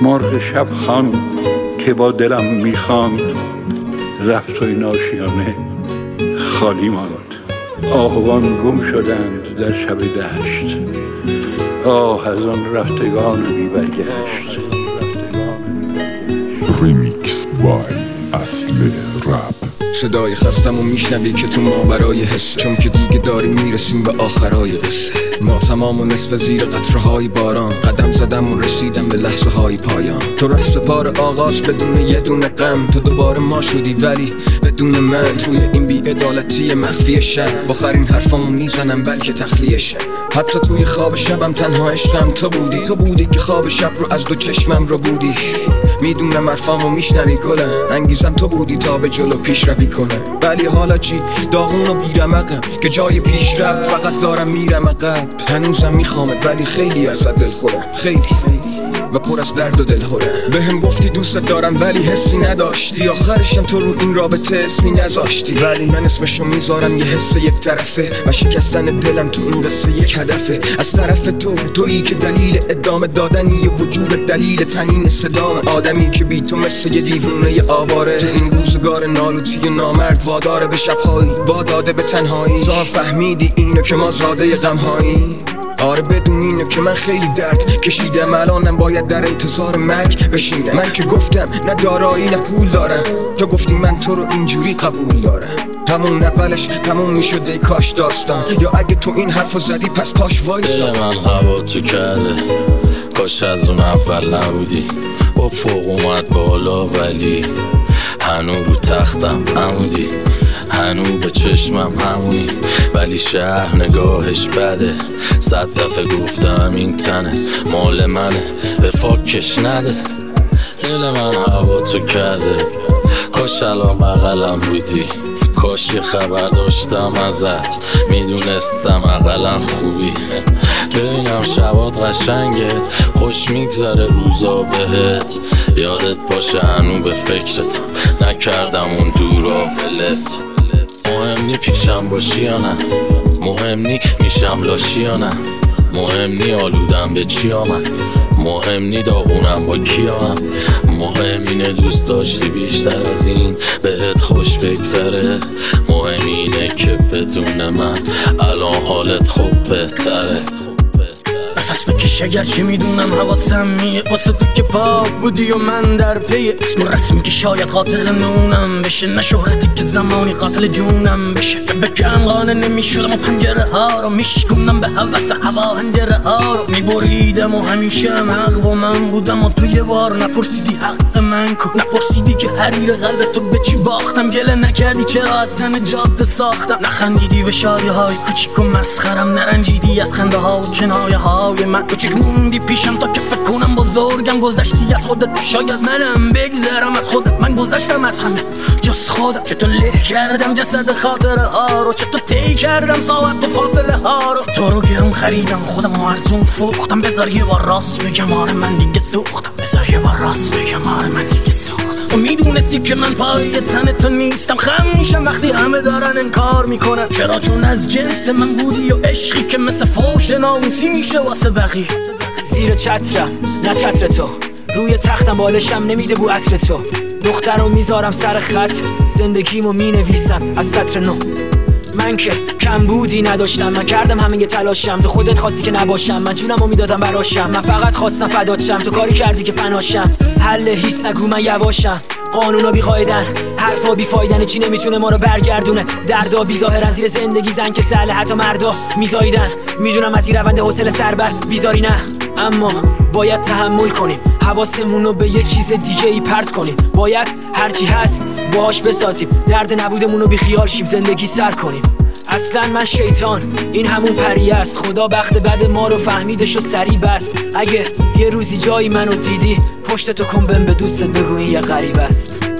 مرغ شب خواند که با دلم میخواند، رفت و این آشیانه خالی ماند. آهوان گم شدند در شب دشت، آه از آن رفتگان بی برگشت. ریمیکس بای اصل رپ. صدای خستم و میشنوی که تو ماورای حس، چون که دیگه داریم میرسیم به آخرای قصه. ما تمام و نصف زیر قطره‌های باران، قدم زدم و رسیدم به لحظه های پایان. تو ره سپار آغاز بدون یه دونه غم، تو دوباره ما شدی ولی بدون من. توی این بی‌عدالتی مخفی شب، آخرین حرفامو میزنم بلکه تخلیه شب. حتی توی خواب شبم تنها عشقم تو بودی، تو بودی که خواب شب رو از دو چشمم رو بودی. میدونم حرفامو میشنوی گلم، انگیزم تو بودی تا به جلو پیش روی کنه. ولی حالا چی؟ داغون و بیرمقم که جای پیش رفت فقط دارم میرم عقب. هنوزم میخوامت ولی خیلی ازت دل خورم، خیلی و پر از درد و دلهوره. بهم گفتی دوستت دارم ولی حسی نداشتی، آخرشم تو رو این رابطه اسمی نذاشتی. ولی من اسمشو میذارم یه حس یک طرفه و شکستن دلم تو این قصه یک هدفه. از طرف تویی که دلیل ادامه دادنی وجود، دلیل تنین صدام آدمی که بی تو مثل یه دیوونه آواره. تو این روزگار نالوتی نامرد واداره به شبهایی، واداده به تنهایی. تو هم فهمیدی اینو که ما زاده غمهایی. آره بدون اینو که من خیلی درد کشیدم، الانم باید در انتظار مرگ بشینم. من که گفتم نه دارایی نه پول دارم، تو گفتی من تو رو اینجوری قبول دارم. همون اولش تموم میشده کاش داستان، یا اگه تو این حرفو زدی پس پاش وایسا. دل من هوا تو کرده، کاش از اون اول نبودی. با فوق اومد بالا ولی هنو رو تختم عمودی، هنو به چشمم همونی. ولی شهر نگاهش بده، 100 دفعه گفتم این تنه مال منه، به فاکش نده. دل من هوا تو کرده، کاش الان بغلم بودی. کاش یه خبر داشتم ازت، میدونستم اقلا خوبی. ببینم شبات قشنگه، خوش میگذره روزا بهت. یادت باشه هنو به فکرتم، نکردم اون دورا ولت. مهم نی پیشم باشی یا نه، مهم نی میشم لاشی یا نه، مهم نی آلودم به چی آمد، مهم نی داغونم با کیام. مهم اینه دوست داشتی بیشتر از این بهت خوش بگذره. مهم اینه که بدون من الان حالت خوب بهتره. نفس بکش اگر چی میدونم حواسم میه، واسه تو که پاک بودی و من در پی اسم و رسمی که شاید قاتل نونم بشه، نه شهرتی که زمانی قاتل جونم بشه. که بکم قانه نمیشدم و پنجره ها رو میشکنم به حوث هوا، هنجره ها رو میبریدم و همیشه هم حق با من بودم. و توی وار نپرسیدی حق من کو، نپرسیدی که حریر قلب تو به چی باختم. گله نکردی چرا از همه جاده ساختم، نخندیدی به شادی های کوچیک و مسخرم، نرنجیدی از خنده ها و کنایه های من. کوچیک موندی پیشم تا که فکر کنم بزرگم، گذشتی از خودت شاید منم بگذرم از خودت. من گذشتم از همه جز خودم، چطور له کردم جسد خاطره ها رو، چطور طی کردم ساعت و فاصله ها رو. تو رو گرون خریدم خودم و ارزون فروختم، بذار یه بار راست بگم آره من دیگه سوختم، بذار یه بار راست بگم آره من دیگه سوختم. و میدونستی که من پای تن تو نیستم، خم میشم وقتی همه دارن انکار میکنن. چرا؟ چون از جنس من بودی و عشقی که مثل فوش ناموسی میشه واسه بقیه. زیر چترم نه چتر تو، روی تختم بالشم نمیده بو عطر تو. دخترو میذارم سر خط، زندگیمو مینویسم از سطر نو. من که کم بودی نداشتم، من کردم همه یه تلاشم. تو خودت خواستی که نباشم، من جونمو میدادم براشم. من فقط خواستم فدات شم، تو کاری کردی که فناشم. حل هیچ نگو من یواشم، قانونا بی قاعدن، حرفا بی فایدن. چی نمیتونه ما رو برگردونه، دردا بی ظاهرن زیر زندگی زن که سهله حتی مردا میزاییدن. میدونم از این روند حوصله سربر بیزاری نه، اما باید تحمل کنیم، حواسمونو به یه چیز دیگه ای پرت کنیم. باید هرچی هست باهاش بسازیم، درد نبودمونو بی خیال شیم، زندگی سر کنیم. اصلا من شیطان این همون پریه است، خدا بخت بد ما رو فهمیدش و سری بست. اگه یه روزی جایی منو دیدی پشت تو کن بهم به دوستت بگو این یه غریب است.